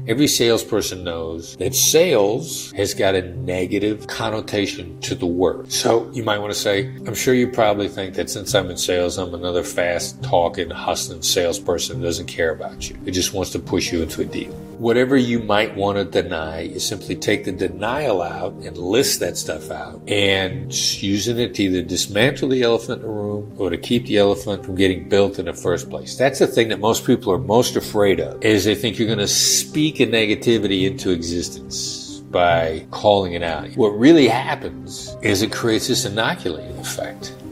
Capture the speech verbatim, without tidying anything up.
Every salesperson knows that sales has got a negative connotation to the word. So you might want to say, I'm sure you probably think that since I'm in sales, I'm another fast-talking, hustling salesperson who doesn't care about you. It just wants to push you into a deal. Whatever you might want to deny, you simply take the denial out and list that stuff out and using it to either dismantle the elephant in the room or to keep the elephant from getting built in the first place. That's the thing that most people are most afraid of, is they think you're going to speak a negativity into existence by calling it out. What really happens is it creates this inoculating effect.